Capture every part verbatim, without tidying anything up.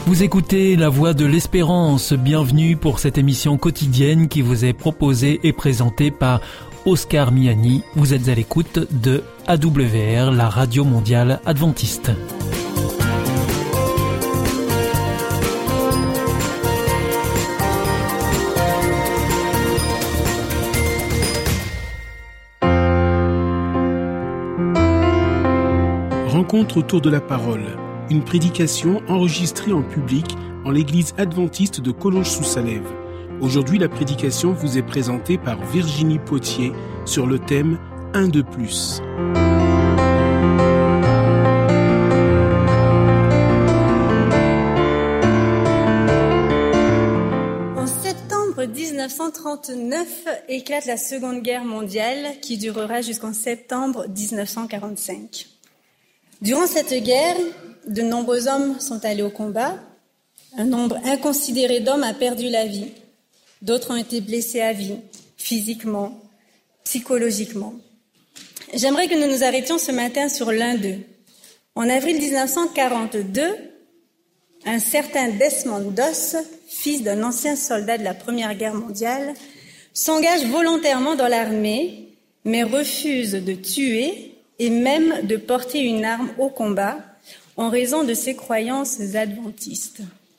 Vous écoutez La Voix de l'Espérance. Bienvenue pour cette émission quotidienne qui vous est proposée et présentée par Oscar Miani. Vous êtes à l'écoute de A W R, la radio mondiale adventiste. Rencontre autour de la parole. Une prédication enregistrée en public en l'église adventiste de Collonges-sous-Salève. Aujourd'hui, la prédication vous est présentée par Virginie Potier sur le thème « Un de plus ». En septembre dix-neuf cent trente-neuf éclate la Seconde Guerre mondiale qui durera jusqu'en septembre dix-neuf cent quarante-cinq. Durant cette guerre, de nombreux hommes sont allés au combat. Un nombre inconsidéré d'hommes a perdu la vie. D'autres ont été blessés à vie, physiquement, psychologiquement. J'aimerais que nous nous arrêtions ce matin sur l'un d'eux. En avril dix-neuf cent quarante-deux, un certain Desmond Doss, fils d'un ancien soldat de la Première Guerre mondiale, s'engage volontairement dans l'armée, mais refuse de tuer et même de porter une arme au combat en raison de ses croyances adventistes.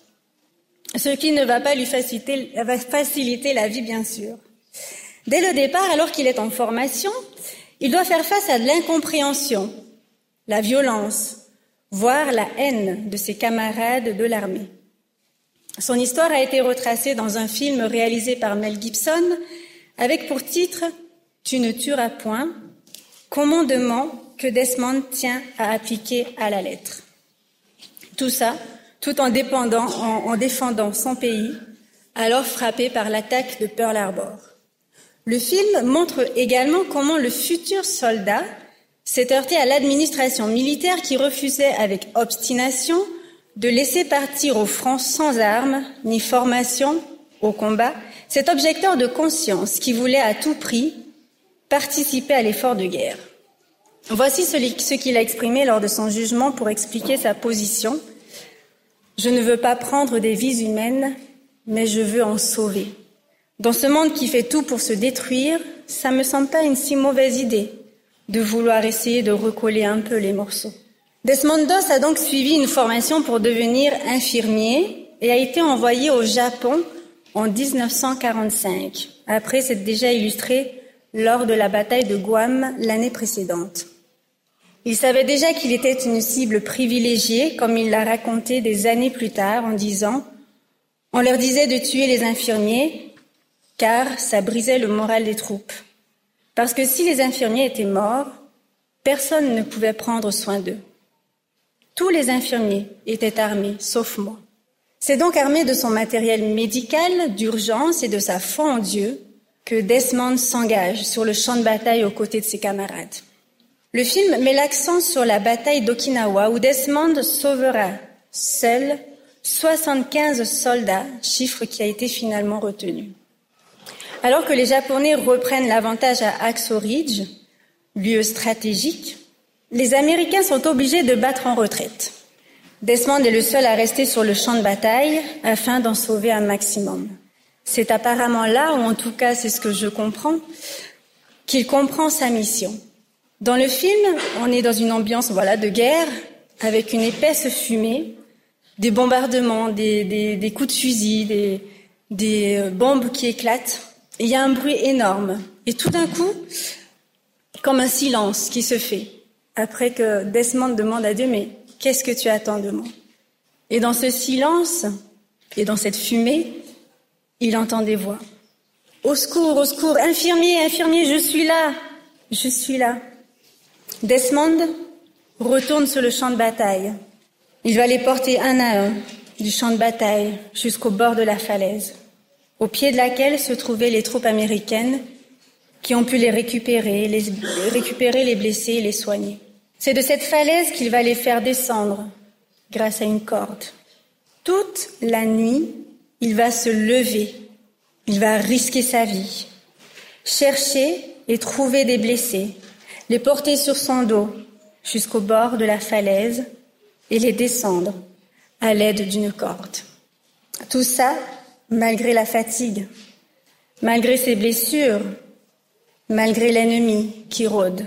Ce qui ne va pas lui faciliter, va faciliter la vie, bien sûr. Dès le départ, alors qu'il est en formation, il doit faire face à de l'incompréhension, la violence, voire la haine de ses camarades de l'armée. Son histoire a été retracée dans un film réalisé par Mel Gibson avec pour titre « Tu ne tueras point », commandement que Desmond tient à appliquer à la lettre. Tout ça, tout en, dépendant, en, en défendant son pays, alors frappé par l'attaque de Pearl Harbor. Le film montre également comment le futur soldat s'est heurté à l'administration militaire qui refusait avec obstination de laisser partir au front sans armes ni formation au combat cet objecteur de conscience qui voulait à tout prix participer à l'effort de guerre. Voici ce qu'il a exprimé lors de son jugement pour expliquer sa position. « Je ne veux pas prendre des vies humaines, mais je veux en sauver. Dans ce monde qui fait tout pour se détruire, ça me semble pas une si mauvaise idée de vouloir essayer de recoller un peu les morceaux. » Desmond Doss a donc suivi une formation pour devenir infirmier et a été envoyé au Japon en dix-neuf cent quarante-cinq. Après s'être déjà illustré lors de la bataille de Guam l'année précédente. Il savait déjà qu'il était une cible privilégiée, comme il l'a raconté des années plus tard, en disant « On leur disait de tuer les infirmiers, car ça brisait le moral des troupes. Parce que si les infirmiers étaient morts, personne ne pouvait prendre soin d'eux. Tous les infirmiers étaient armés, sauf moi. C'est donc armé de son matériel médical, d'urgence et de sa foi en Dieu que Desmond s'engage sur le champ de bataille aux côtés de ses camarades. Le film met l'accent sur la bataille d'Okinawa où Desmond sauvera seul soixante-quinze soldats, chiffre qui a été finalement retenu. Alors que les Japonais reprennent l'avantage à Hacksaw Ridge, lieu stratégique, les Américains sont obligés de battre en retraite. Desmond est le seul à rester sur le champ de bataille afin d'en sauver un maximum. C'est apparemment là, ou en tout cas c'est ce que je comprends, qu'il comprend sa mission. Dans le film, on est dans une ambiance voilà, de guerre, avec une épaisse fumée, des bombardements, des, des, des coups de fusil, des, des bombes qui éclatent. Et il y a un bruit énorme. Et tout d'un coup, comme un silence qui se fait, après que Desmond demande à Dieu, mais qu'est-ce que tu attends de moi ? Et dans ce silence, et dans cette fumée, il entend des voix. « Au secours, au secours, infirmier, infirmier, je suis là, je suis là. » Desmond retourne sur le champ de bataille. Il va les porter un à un du champ de bataille jusqu'au bord de la falaise, au pied de laquelle se trouvaient les troupes américaines qui ont pu les récupérer, les, récupérer les blessés et les soigner. C'est de cette falaise qu'il va les faire descendre grâce à une corde. Toute la nuit, il va se lever, il va risquer sa vie, chercher et trouver des blessés, les porter sur son dos jusqu'au bord de la falaise et les descendre, à l'aide d'une corde. Tout ça, malgré la fatigue, malgré ses blessures, malgré l'ennemi qui rôde.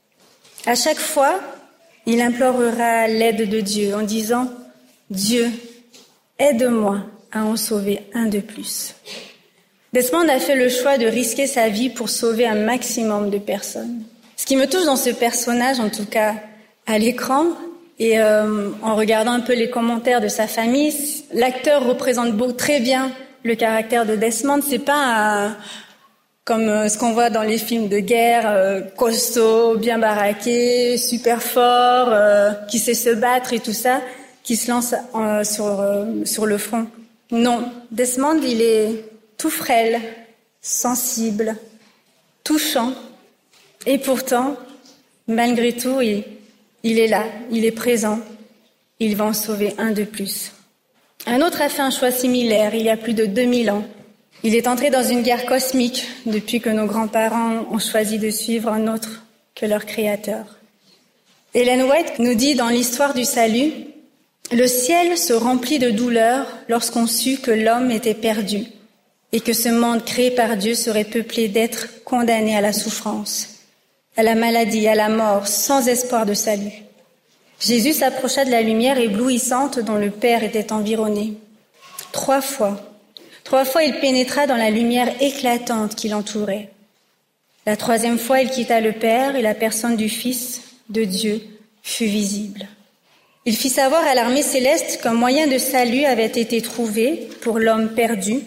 À chaque fois, il implorera l'aide de Dieu en disant « Dieu, aide-moi à en sauver un de plus ». Desmond a fait le choix de risquer sa vie pour sauver un maximum de personnes. Ce qui me touche dans ce personnage, en tout cas à l'écran, et euh, en regardant un peu les commentaires de sa famille, l'acteur représente beau, très bien le caractère de Desmond. C'est pas un, comme euh, ce qu'on voit dans les films de guerre, euh, costaud, bien baraqué, super fort, euh, qui sait se battre et tout ça, qui se lance euh, sur euh, sur le front. Non, Desmond, il est tout frêle, sensible, touchant, et pourtant, malgré tout, il, il est là, il est présent, il va en sauver un de plus. Un autre a fait un choix similaire il y a plus de deux mille ans. Il est entré dans une guerre cosmique depuis que nos grands-parents ont choisi de suivre un autre que leur créateur. Ellen White nous dit dans l'histoire du salut, « Le ciel se remplit de douleur lorsqu'on sut que l'homme était perdu et que ce monde créé par Dieu serait peuplé d'êtres condamnés à la souffrance, à la maladie, à la mort, sans espoir de salut. Jésus s'approcha de la lumière éblouissante dont le Père était environné. Trois fois, trois fois il pénétra dans la lumière éclatante qui l'entourait. La troisième fois, il quitta le Père et la personne du Fils de Dieu fut visible. Il fit savoir à l'armée céleste qu'un moyen de salut avait été trouvé pour l'homme perdu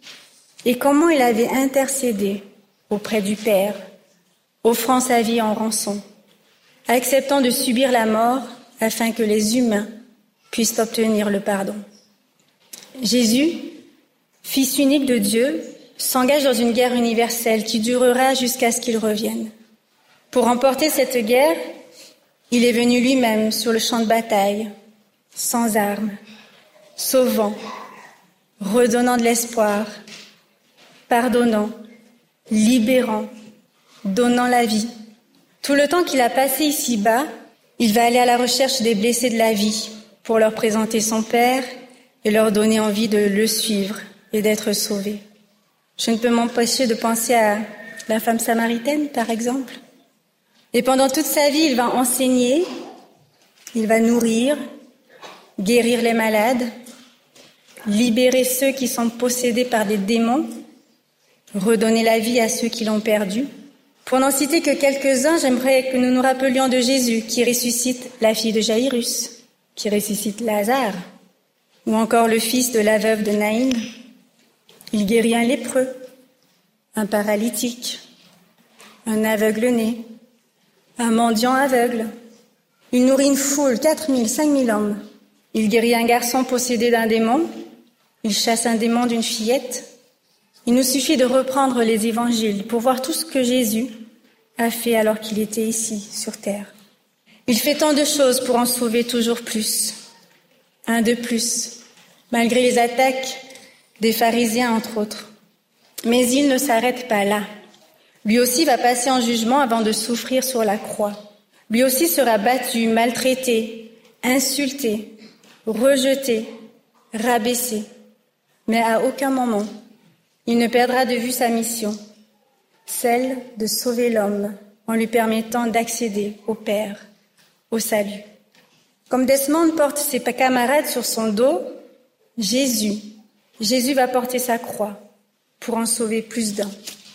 et comment il avait intercédé auprès du Père, offrant sa vie en rançon, acceptant de subir la mort afin que les humains puissent obtenir le pardon. Jésus, Fils unique de Dieu, s'engage dans une guerre universelle qui durera jusqu'à ce qu'il revienne. Pour remporter cette guerre, il est venu lui-même sur le champ de bataille, sans armes, sauvant, redonnant de l'espoir, pardonnant, libérant, donnant la vie. Tout le temps qu'il a passé ici-bas, il va aller à la recherche des blessés de la vie pour leur présenter son Père et leur donner envie de le suivre et d'être sauvés. Je ne peux m'empêcher de penser à la femme samaritaine, par exemple. Et pendant toute sa vie, il va enseigner, il va nourrir, guérir les malades, libérer ceux qui sont possédés par des démons, redonner la vie à ceux qui l'ont perdu. Pour n'en citer que quelques-uns, j'aimerais que nous nous rappelions de Jésus qui ressuscite la fille de Jaïrus, qui ressuscite Lazare, ou encore le fils de la veuve de Naïn. Il guérit un lépreux, un paralytique, un aveugle-né, un mendiant aveugle. Il nourrit une foule, quatre mille, cinq mille hommes. Il guérit un garçon possédé d'un démon. Il chasse un démon d'une fillette. Il nous suffit de reprendre les évangiles pour voir tout ce que Jésus a fait alors qu'il était ici, sur terre. Il fait tant de choses pour en sauver toujours plus. Un de plus, malgré les attaques des pharisiens, entre autres. Mais il ne s'arrête pas là. Lui aussi va passer en jugement avant de souffrir sur la croix. Lui aussi sera battu, maltraité, insulté, rejeté, rabaissé. Mais à aucun moment, il ne perdra de vue sa mission, celle de sauver l'homme en lui permettant d'accéder au Père, au salut. Comme Desmond porte ses camarades sur son dos, Jésus, Jésus va porter sa croix pour en sauver plus d'un.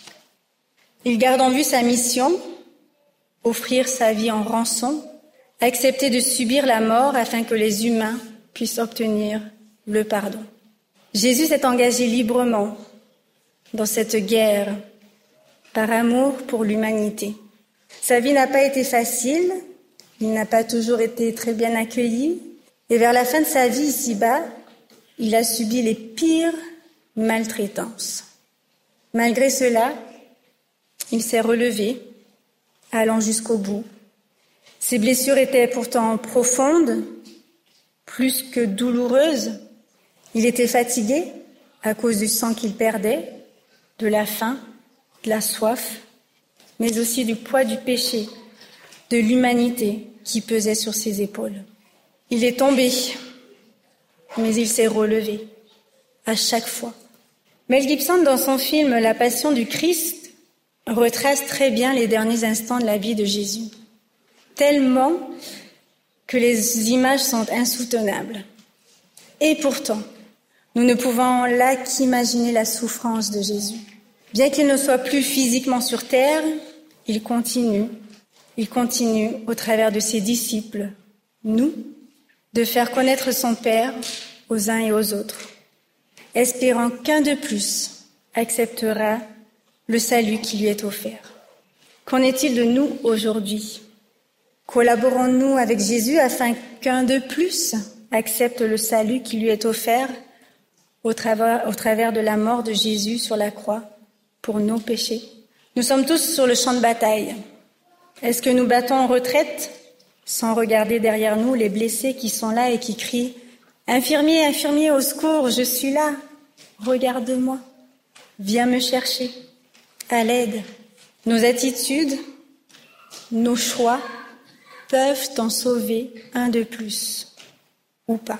Il garde en vue sa mission, offrir sa vie en rançon, accepter de subir la mort afin que les humains puissent obtenir le pardon. Jésus s'est engagé librement dans cette guerre par amour pour l'humanité. Sa vie n'a pas été facile, il n'a pas toujours été très bien accueilli, et vers la fin de sa vie ici-bas, il a subi les pires maltraitances. Malgré cela, il s'est relevé, allant jusqu'au bout. Ses blessures étaient pourtant profondes, plus que douloureuses. Il était fatigué à cause du sang qu'il perdait, de la faim, de la soif, mais aussi du poids du péché, de l'humanité qui pesait sur ses épaules. Il est tombé, mais il s'est relevé, à chaque fois. Mel Gibson, dans son film « La Passion du Christ », retrace très bien les derniers instants de la vie de Jésus, tellement que les images sont insoutenables. Et pourtant, nous ne pouvons là qu'imaginer la souffrance de Jésus. Bien qu'il ne soit plus physiquement sur terre, il continue, il continue au travers de ses disciples, nous, de faire connaître son Père aux uns et aux autres, espérant qu'un de plus acceptera le salut qui lui est offert. Qu'en est-il de nous aujourd'hui? Collaborons-nous avec Jésus afin qu'un de plus accepte le salut qui lui est offert au travers, au travers de la mort de Jésus sur la croix pour nos péchés? Nous sommes tous sur le champ de bataille. Est-ce que nous battons en retraite sans regarder derrière nous les blessés qui sont là et qui crient « Infirmier, infirmier, au secours, je suis là, regarde-moi, viens me chercher, à l'aide ». Nos attitudes, nos choix peuvent en sauver un de plus, ou pas.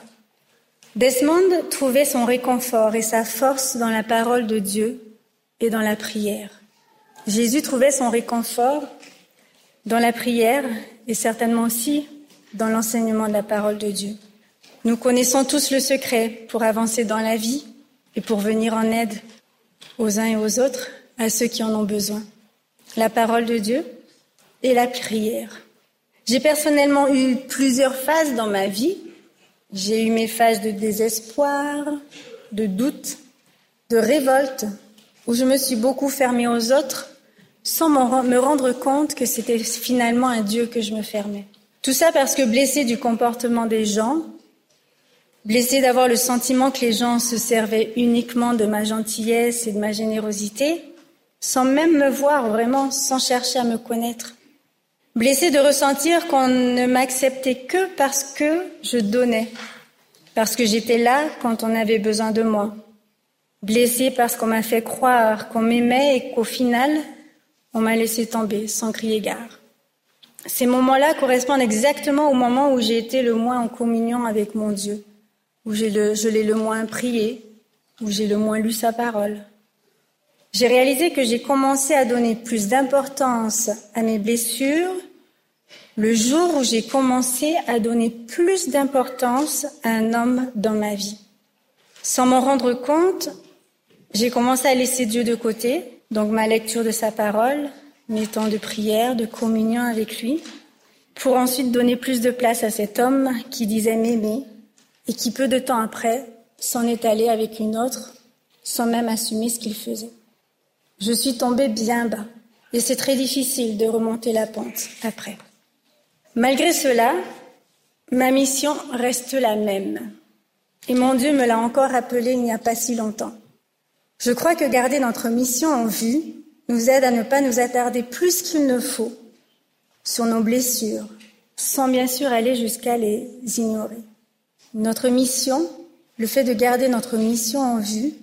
Desmond trouvait son réconfort et sa force dans la parole de Dieu et dans la prière. Jésus trouvait son réconfort dans la prière et certainement aussi dans l'enseignement de la parole de Dieu. Nous connaissons tous le secret pour avancer dans la vie et pour venir en aide aux uns et aux autres, à ceux qui en ont besoin. La parole de Dieu et la prière. J'ai personnellement eu plusieurs phases dans ma vie. J'ai eu mes phases de désespoir, de doute, de révolte, où je me suis beaucoup fermée aux autres sans me rendre compte que c'était finalement un Dieu que je me fermais. Tout ça parce que blessée du comportement des gens, blessée d'avoir le sentiment que les gens se servaient uniquement de ma gentillesse et de ma générosité, sans même me voir vraiment, sans chercher à me connaître. Blessée de ressentir qu'on ne m'acceptait que parce que je donnais, parce que j'étais là quand on avait besoin de moi. Blessée parce qu'on m'a fait croire qu'on m'aimait et qu'au final, on m'a laissé tomber sans crier gare. Ces moments-là correspondent exactement au moment où j'ai été le moins en communion avec mon Dieu, où j'ai le, je l'ai le moins prié, où j'ai le moins lu sa parole. J'ai réalisé que j'ai commencé à donner plus d'importance à mes blessures le jour où j'ai commencé à donner plus d'importance à un homme dans ma vie. Sans m'en rendre compte, j'ai commencé à laisser Dieu de côté, donc ma lecture de sa parole, mes temps de prière, de communion avec lui, pour ensuite donner plus de place à cet homme qui disait m'aimer et qui peu de temps après s'en est allé avec une autre sans même assumer ce qu'il faisait. Je suis tombée bien bas et c'est très difficile de remonter la pente après. Malgré cela, ma mission reste la même et mon Dieu me l'a encore rappelé il n'y a pas si longtemps. Je crois que garder notre mission en vue nous aide à ne pas nous attarder plus qu'il ne faut sur nos blessures, sans bien sûr aller jusqu'à les ignorer. Notre mission, le fait de garder notre mission en vue,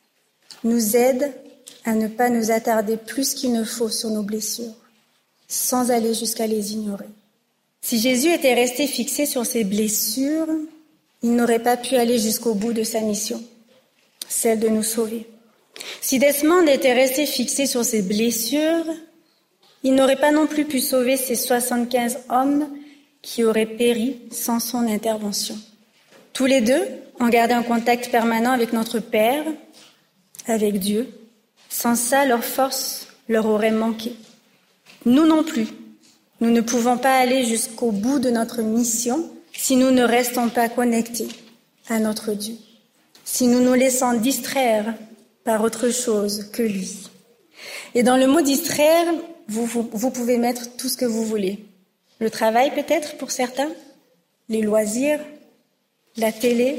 nous aide à ne pas nous attarder plus qu'il ne faut sur nos blessures, sans aller jusqu'à les ignorer. Si Jésus était resté fixé sur ses blessures, il n'aurait pas pu aller jusqu'au bout de sa mission, celle de nous sauver. Si Desmond était resté fixé sur ses blessures, il n'aurait pas non plus pu sauver ces soixante-quinze hommes qui auraient péri sans son intervention. Tous les deux ont gardé un contact permanent avec notre Père, avec Dieu. Sans ça, leur force leur aurait manqué. Nous non plus. Nous ne pouvons pas aller jusqu'au bout de notre mission si nous ne restons pas connectés à notre Dieu, si nous nous laissons distraire par autre chose que lui. Et dans le mot distraire, vous, vous, vous pouvez mettre tout ce que vous voulez. Le travail peut-être pour certains, les loisirs, la télé,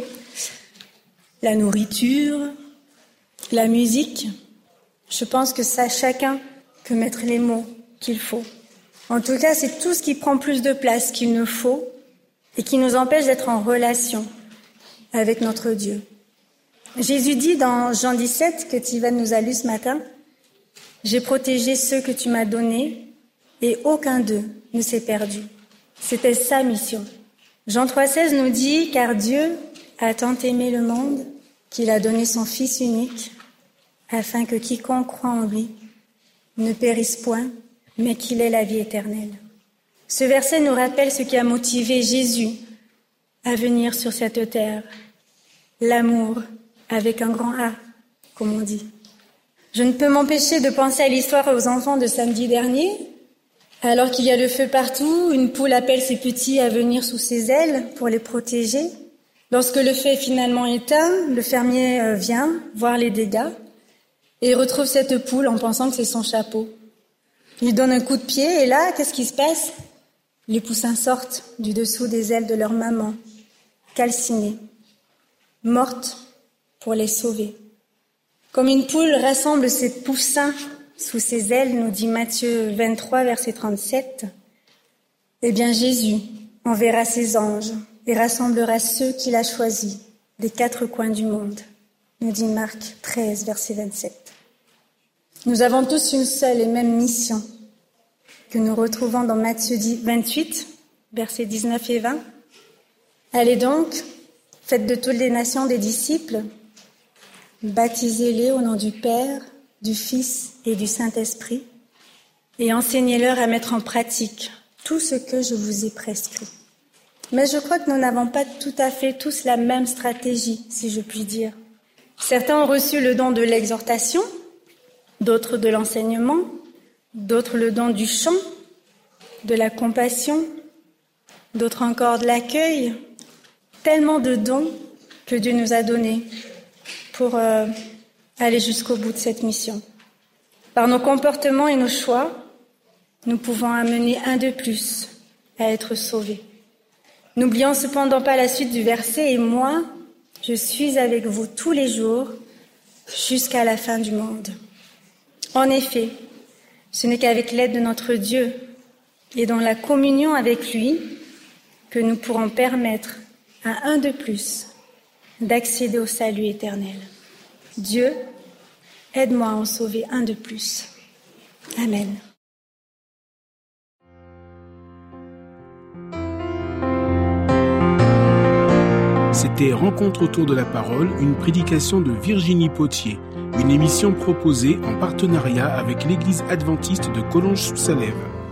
la nourriture, la musique. Je pense que ça, chacun peut mettre les mots qu'il faut. En tout cas, c'est tout ce qui prend plus de place qu'il ne faut et qui nous empêche d'être en relation avec notre Dieu. Jésus dit dans Jean dix-sept, que Tivane nous a lu ce matin, « J'ai protégé ceux que tu m'as donnés et aucun d'eux ne s'est perdu. » C'était sa mission. Jean trois seize nous dit « Car Dieu a tant aimé le monde qu'il a donné son Fils unique, afin que quiconque croit en lui ne périsse point, mais qu'il ait la vie éternelle. Ce verset nous rappelle ce qui a motivé Jésus à venir sur cette terre. L'amour, avec un grand A, comme on dit. Je ne peux m'empêcher de penser à l'histoire aux enfants de samedi dernier. Alors qu'il y a le feu partout, une poule appelle ses petits à venir sous ses ailes pour les protéger. Lorsque le feu est finalement éteint, le fermier vient voir les dégâts et retrouve cette poule en pensant que c'est son chapeau. Il donne un coup de pied et là, qu'est-ce qui se passe? Les poussins sortent du dessous des ailes de leur maman, calcinées, mortes pour les sauver. Comme une poule rassemble ses poussins sous ses ailes, nous dit Matthieu vingt-trois, verset trente-sept, eh bien Jésus enverra ses anges et rassemblera ceux qu'il a choisis des quatre coins du monde, nous dit Marc treize, verset vingt-sept. Nous avons tous une seule et même mission que nous retrouvons dans Matthieu vingt-huit, versets dix-neuf et vingt. Allez donc, faites de toutes les nations des disciples, baptisez-les au nom du Père, du Fils et du Saint-Esprit, et enseignez-leur à mettre en pratique tout ce que je vous ai prescrit. Mais je crois que nous n'avons pas tout à fait tous la même stratégie, si je puis dire. Certains ont reçu le don de l'exhortation, d'autres de l'enseignement, d'autres le don du chant, de la compassion, d'autres encore de l'accueil. Tellement de dons que Dieu nous a donnés pour euh, aller jusqu'au bout de cette mission. Par nos comportements et nos choix, nous pouvons amener un de plus à être sauvés. N'oublions cependant pas la suite du verset « Et moi, je suis avec vous tous les jours jusqu'à la fin du monde. » En effet, ce n'est qu'avec l'aide de notre Dieu et dans la communion avec lui que nous pourrons permettre à un de plus d'accéder au salut éternel. Dieu, aide-moi à en sauver un de plus. Amen. C'était Rencontre autour de la parole, une prédication de Virginie Potier, une émission proposée en partenariat avec l'Église adventiste de Collonges-sous-Salève.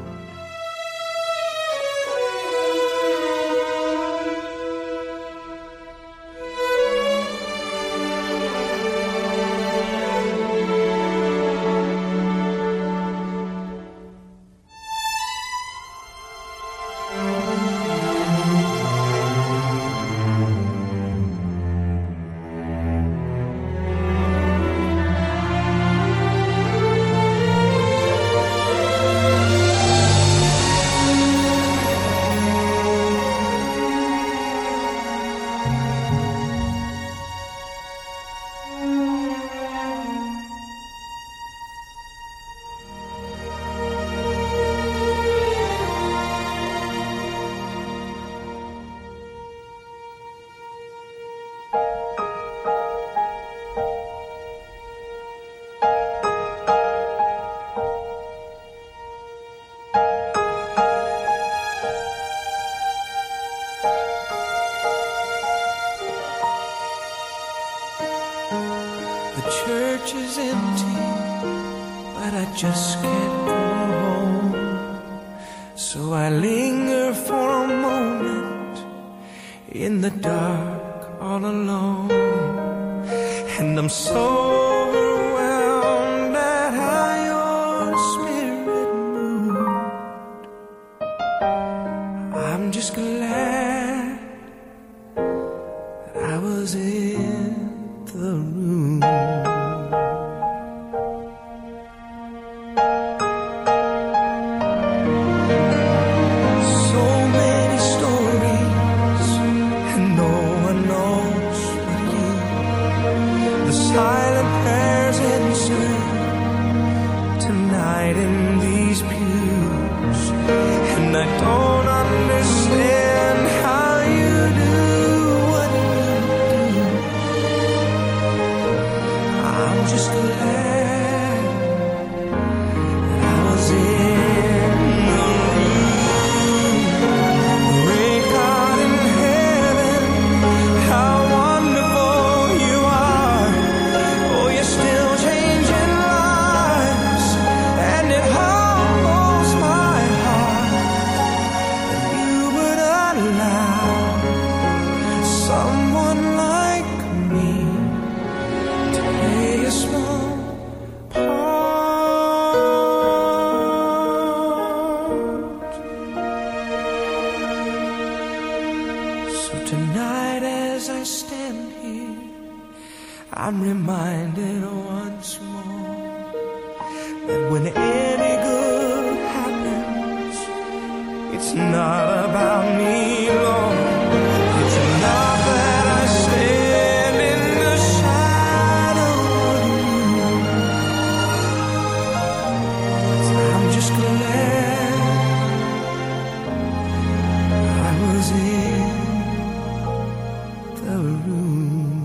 Church is empty, but I just can't go home. So I linger for a moment in the dark all alone. And I'm so overwhelmed at how your spirit moved. I'm just glad that I was in the room. I don't understand how tonight as I stand here, I'm reminded once more that when any good happens, it's not about me, Lord. It's not that I stand in the shadow of you. I'm just glad I was in the room.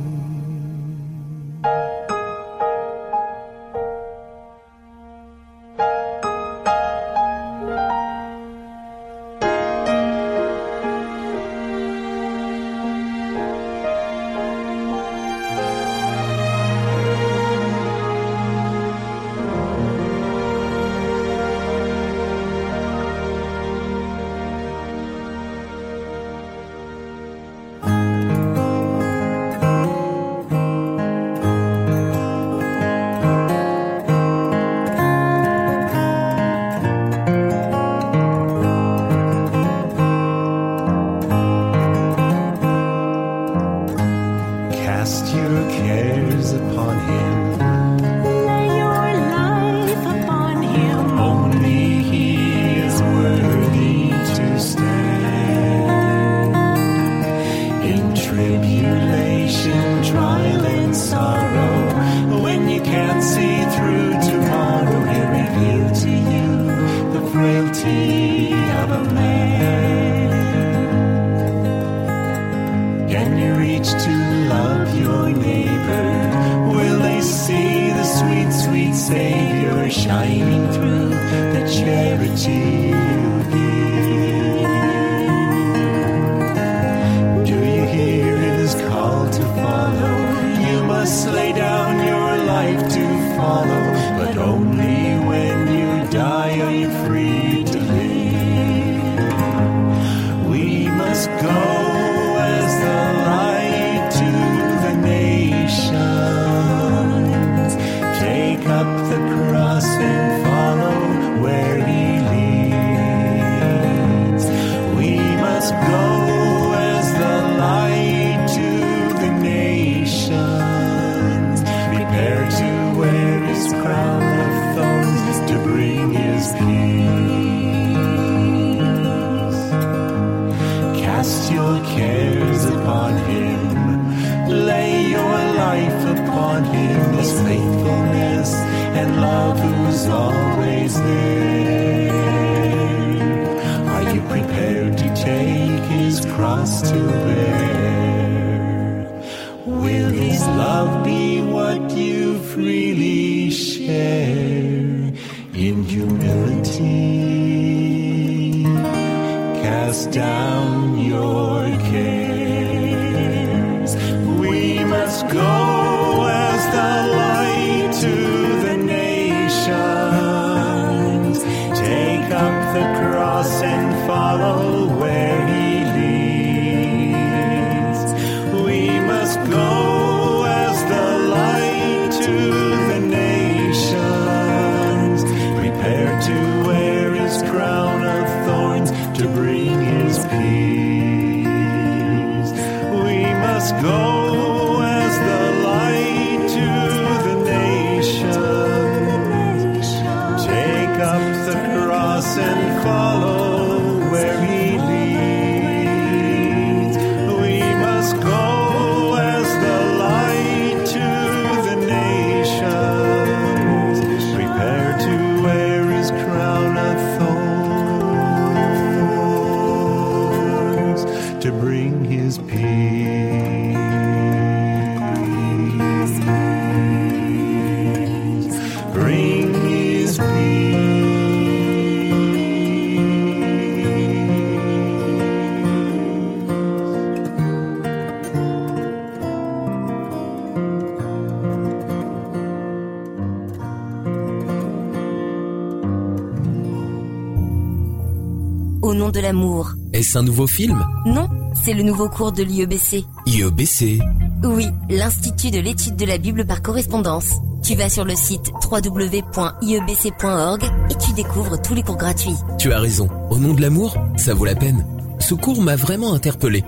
Au nom de l'amour. Est-ce un nouveau film? Non, c'est le nouveau cours de l'I E B C. I E B C? Oui, l'Institut de l'étude de la Bible par correspondance. Tu vas sur le site w w w point i e b c point org et tu découvres tous les cours gratuits. Tu as raison. Au nom de l'amour, ça vaut la peine. Ce cours m'a vraiment interpellé.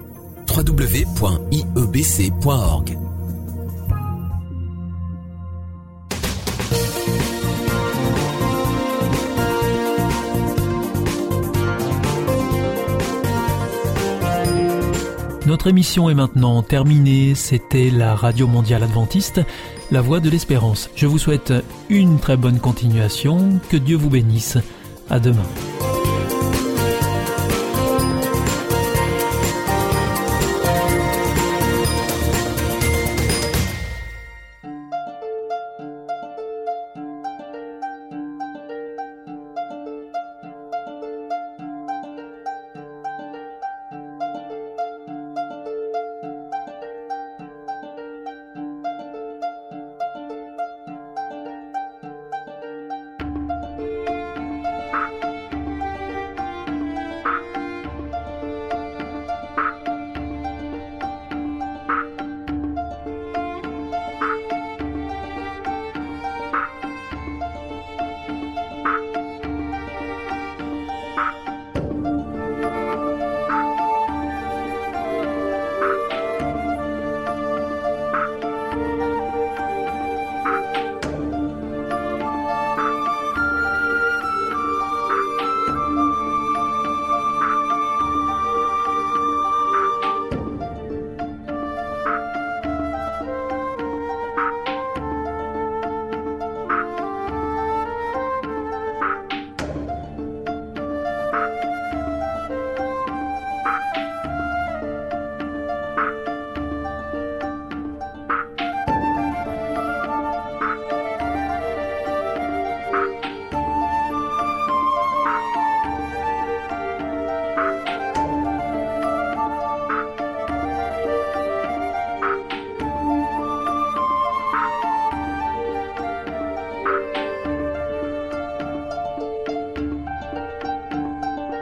w w w point i e b c point org. Notre émission est maintenant terminée. C'était la Radio Mondiale Adventiste, la Voix de l'Espérance. Je vous souhaite une très bonne continuation. Que Dieu vous bénisse. À demain.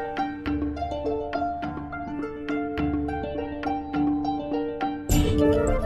Thank you.